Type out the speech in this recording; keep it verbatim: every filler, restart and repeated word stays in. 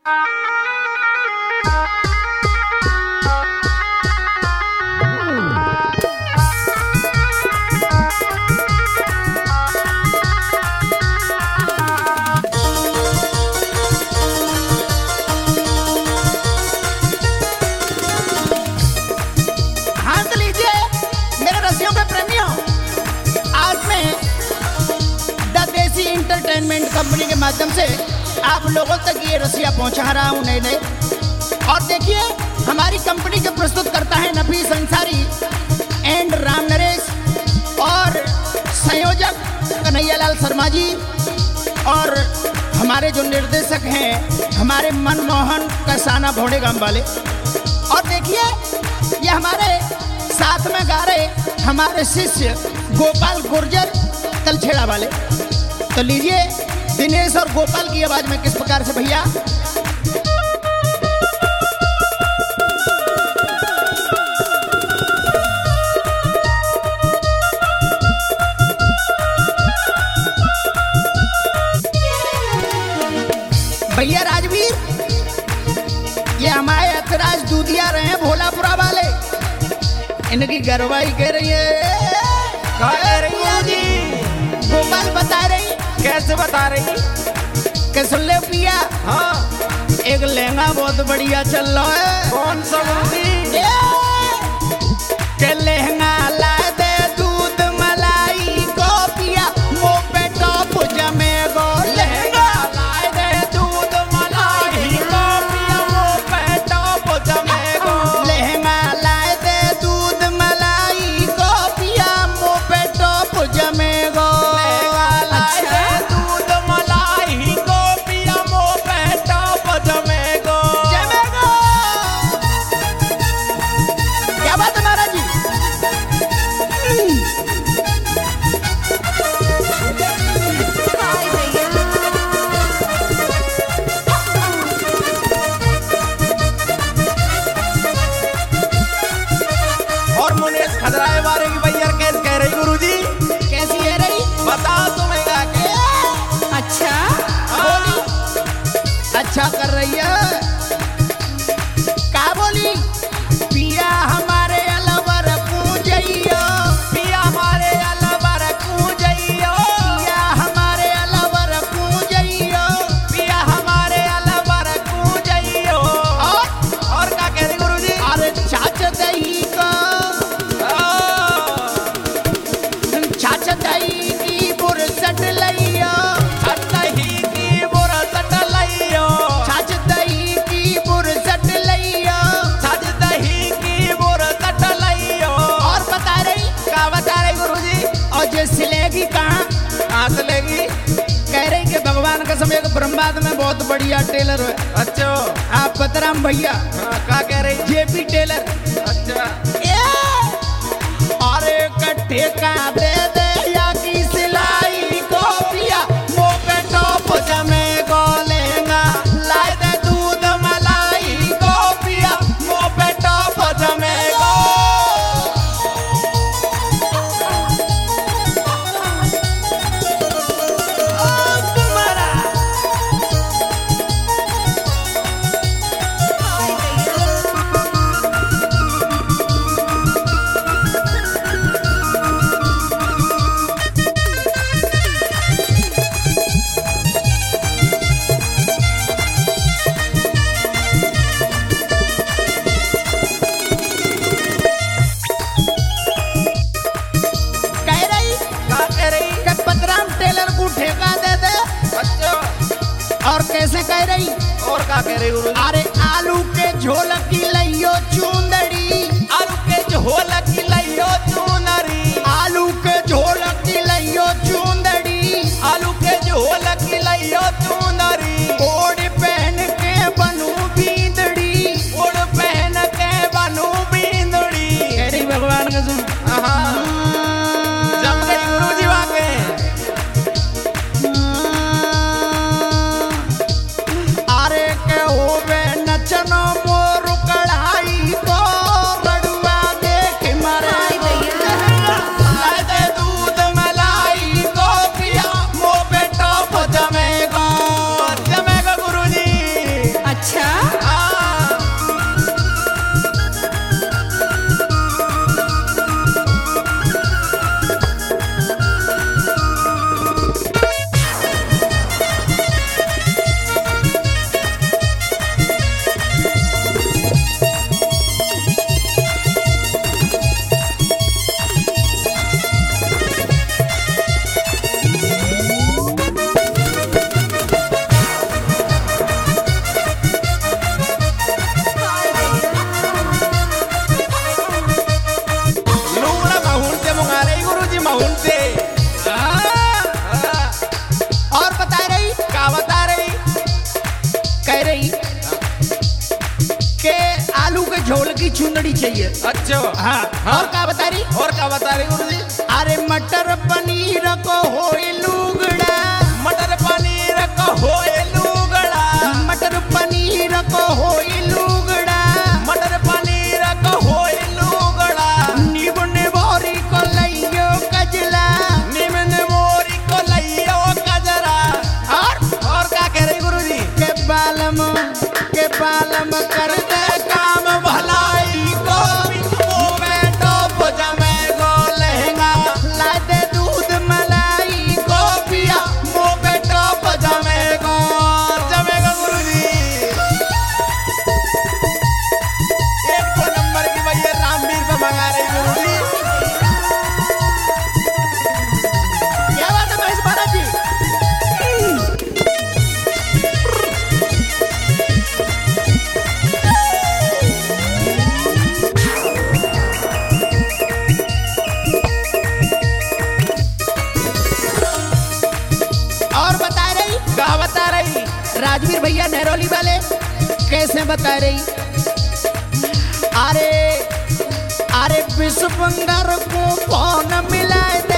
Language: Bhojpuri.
एंटरटेनमेंट कंपनी के माध्यम से आप लोगों तक ये रसिया पहुंचा रहा हूं नए नए। और देखिए हमारी कंपनी के प्रस्तुत करता है नफीस अंसारी एंड राम नरेश और संयोजक कन्हैयालाल शर्मा जी और हमारे जो निर्देशक हैं हमारे मनमोहन कसाना भोड़ेगाम वाले। और देखिए ये हमारे साथ में गा रहे हमारे शिष्य गोपाल गुर्जर तलछेड़ा वाले। तो लीजिए दिनेश और गोपाल की आवाज में किस प्रकार से भैया। भैया राजवीर ये हमारे अतराज दूधिया रहे हैं भोलापुरा वाले, इनकी गरवाई कह रही है। कह रही है जी गोपाल बता रही। कैसे बता रही? कैसे ले पिया? हाँ एक लहंगा बहुत बढ़िया चल रहा है। कौन सा मूवी? के लहंगा ला दे दूध मलाई को पिया वो पे टॉप जमे गो। लहंगा ला दे दूध मलाई को पिया वो पे टॉप जमे गो। लहंगा ला दे दूध मलाई को पिया वो पे टॉप जमे गो। अच्छा कर रही है। का बोली? पिया हमारे अलवर पूजइयो, पिया हमारे अलवर पूजइयो, पिया हमारे अलवर पूजइयो, पिया हमारे अलवर पूजइयो। और और क्या कह रही गुरुजी? अरे छाछ दही को छाछ दही की बुरसट लइयो, सिलेगी कहाँ? कहाँ से लेगी? कह रही कि भगवान का समय ब्रह्मांड में बहुत बढ़िया टेलर है। अच्छा आप पतराम भैया। हाँ, क्या कह रही? JP tailor. अच्छा अरे कट्ठे का दे दे या की सिलाई को पिया वो पे टॉप जमे को लहंगा लाए दे दूध मलाई को पिया वो पे टॉप जमे को। और कैसे कह रही? और क्या कह रही गुरु? अरे आलू के झोल की लइयो चुंदड़ी, आलू के झोल की लइयो चुनरी, आलू के झोल की लइयो चुंदड़ी, आलू के झोल की लइयो चुनरी। ओढ़ पहन के बनू बींदड़ी, ओढ़ पहन के बनू बींदड़ी। कह रही भगवान का सुन। हाँ जम गई गुरु जी वाके। अरे के होवे नचनो मोर कढ़ाई को बड़ुआ देख मरे। कह रही के आलू के झोल की चुंदड़ी चाहिए। अच्छा हाँ, हाँ। और क्या बता रही? और क्या बता रही गुरु जी? अरे मटर पनीर को होए लूगड़ा, मटर पनीर को होए लूगड़ा, मटर पनीर को होए लूगड़ा, मटर पनीर को होए लूगड़ा, नींबू निबोरी को लइयो कजला, नीम निबोरी को लइयो कजरा। और और क्या कह रही गुरु जी? के बालम के बालम कर दे काम भलाई को मुंह में टोप जमे गो लहंगा, ला दे दूध मलाई को पिया मुंह पे टोप जमे गो जमे गो गुरु जी। एक दो नंबर की भैया रामवीर पे मंगा रही गुरु जी। क्या बात है महेश महाराज जी? और बता रही क्या बता रही? राजवीर भैया नेहरोली वाले कैसे बता रही? अरे अरे विश्व बंगार को कौन मिलाए